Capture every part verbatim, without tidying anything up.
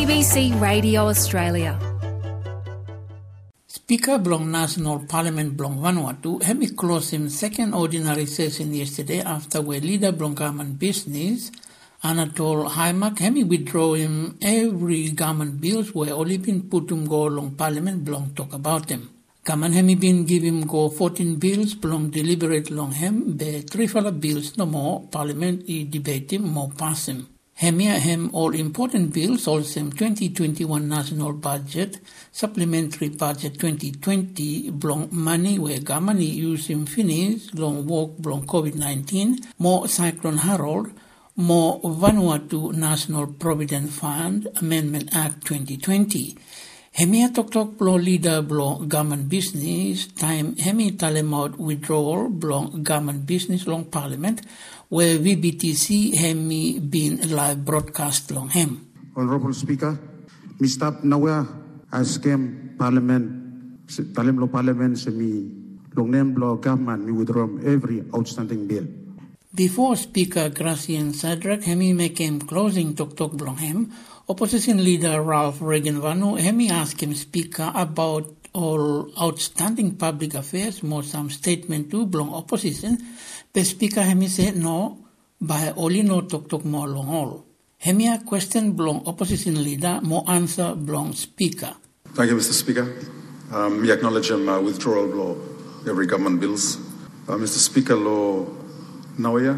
B C Radio Australia. Speaker Blong National Parliament Blong Vanuatu hemi closed him second ordinary session yesterday after where leader Blong government business Anatol Haimak hemi withdraw him every government bills where only been put him go along Parliament Blong talk about them. Government hemi been give him go fourteen bills Blong deliberate long hem be three fala bills no more Parliament i debate him more pass him. Hemia hem all important bills also twenty twenty-one national budget, supplementary budget twenty twenty blong money where government use him finish long work blong COVID nineteen, more Cyclone Harold, more Vanuatu National Provident Fund Amendment Act twenty twenty. Hemia tok tok blong leader blong government business time hemi talem withdrawal blong government business long parliament where V B T C hemi been live broadcast long hem. Honorable Speaker, Mister Nawea as came Parliament, talem lo Parliament semi long name lo government mi withdraw every outstanding bill. Before Speaker Gracian Sadrak hemi make him closing tok tok blong hem, Opposition Leader Ralph Regenvanu hemi ask him Speaker about all outstanding public affairs, more some statement to blong opposition. The Speaker hemi said no, by only no tok tok more long all. Hemi a question blong opposition leader, more answer blong Speaker. Thank you, Mister Speaker. Um, we acknowledge um, uh, withdrawal law every government bills. Uh, Mister Speaker, law Nawaya,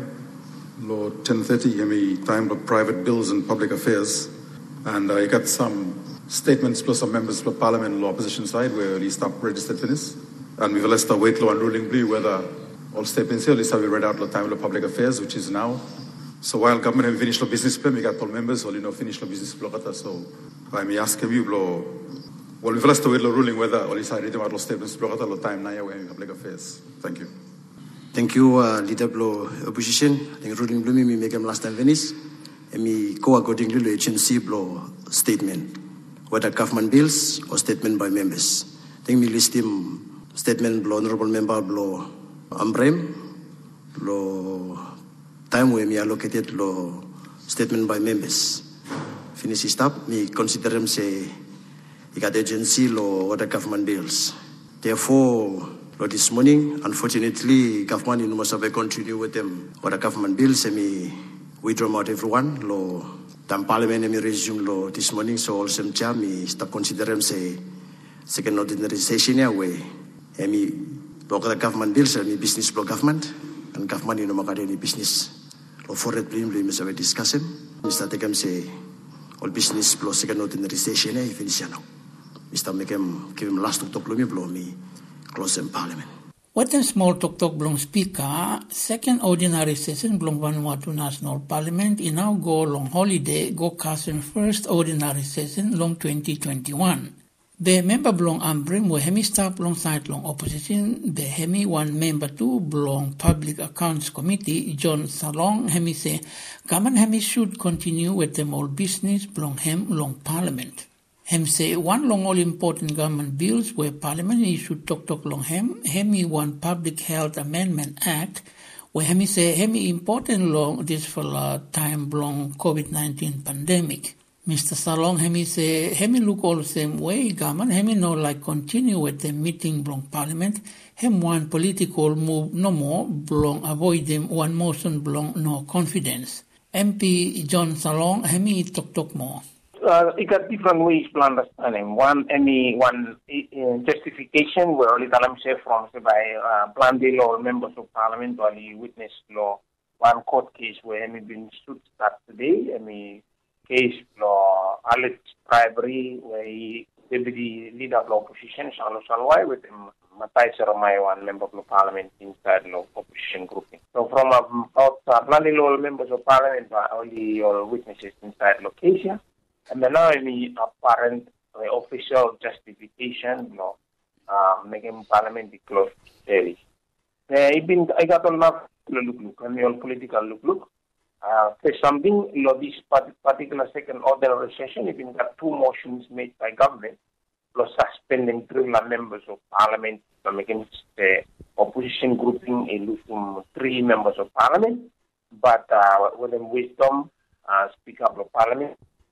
law ten thirty hemi time of private bills and public affairs. And I uh, got some statements plus some members of Parliament law opposition side where we stop registered for this. And we've let the wait law and ruling blue whether all statements here, at least have we read out the time of public affairs, which is now. So while government have finished the business plan, we got all members, all you know, finished the business plan. So I may ask you, blow. Well, we've let the wait law ruling whether all these I read out all statements block at all time now in public affairs. Thank you. Thank you, uh, Leader Blow Opposition. I think ruling blue me make them last time Venice. And me go accordingly to H N C blow statement, whether government bills or statement by members. I think me list him statement blow honorable member blow Ambrem, lo time where me allocated lo statement by members. Finish stop, me consider them say he got agency lo other government bills. Therefore, lo this morning, unfortunately, government you must have continue with them other government bills and me withdraw out everyone lo tam parliament me resume lo this morning so all some jam me stop consider them say second ordinary session ya way and me local government bills and business block government and government you know makade ni business lo forward plan we must have discuss him Mister Tekam say all business block second ordinary session ya finish now Mister make him give him last to talk me blow me close in parliament. What a small tok tok blong Speaker, second ordinary session blong Vanuatu National Parliament in now go long holiday go cousin first ordinary session long twenty twenty-one. The member blong Ambrem were hemi staff long side long opposition, the hemi one member two blong Public Accounts Committee, John Salong hemi say, government hemi should continue with them all business blong hem long Parliament. Hem say one long all important government bills where Parliament issued tok tok long hem, hemi one Public Health Amendment Act, where hemi say hemi important long this for the time long COVID nineteen pandemic. Mister Salong hemi say hemi look all the same way government hemi no like continue with the meeting blong Parliament, hem one political move no more blong avoid them one motion blong no confidence. M P John Salong hemi tok tok more. Uh, it got different ways to understand him. One, any one uh, justification where only Talam say from say by uh, Blandil or members of Parliament or the witness law. One court case where he been sued start today. Any case law alleged bribery where he deputy leader of the opposition Shalo Shalwai with him Matai Saramai, one member of the Parliament inside the opposition grouping. So from um, out uh, Blandil all members of Parliament are only all witnesses inside location. And then now any apparent uh, official justification, you know, uh, making Parliament closed daily. Uh, been, I got a lot of look look, and all political look look. Uh, there's something, you know, this particular second ordinary session, it been got two motions made by government, plus suspending three members of Parliament, from against the opposition grouping, in three members of Parliament, but uh, with them wisdom, uh, Speaker of the Parliament,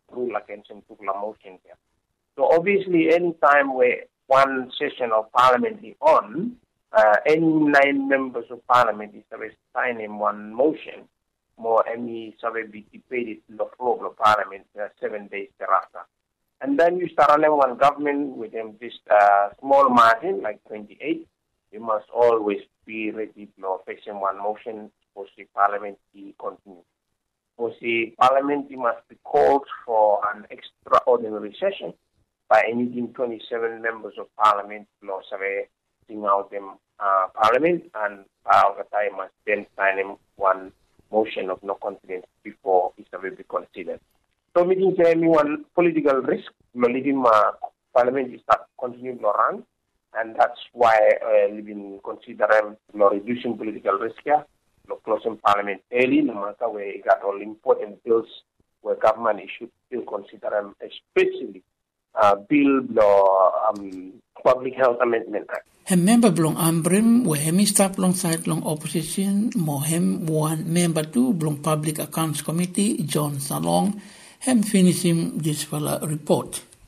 rule against him to motion here. So obviously, any time where one session of parliament is on, uh, any nine members of parliament is signing one motion, more any survey be debated in the floor of the parliament uh, seven days thereafter. And then you start running one government with them just uh, small margin, like twenty-eight. You must always be ready for facing one motion for the parliament to continue. For the parliament, you must be called for an extraordinary session by anything twenty-seven members of parliament law survey sing out them uh, parliament, and power of the time must then sign him one motion of no confidence before it will be considered. So meeting me one political risk, leaving uh, parliament is not continuing to run, and that's why uh, living considering no reducing political risk here, no closing parliament early, no matter where it got all important bills where government should still consider them, especially uh, bill law um, public health amendment act. Hem member blong ambrim we hemi staff long side long opposition mo hem one member two blong public accounts committee John Salong hem finish him this fella report.